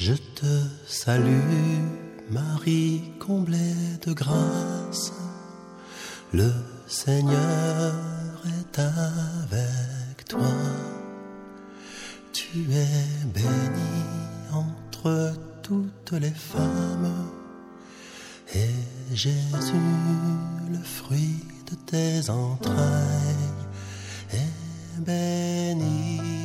Je te salue, Marie comblée de grâce. Le Seigneur est avec toi. Tu es bénie entre toutes les femmes, et Jésus, le fruit de tes entrailles, est béni.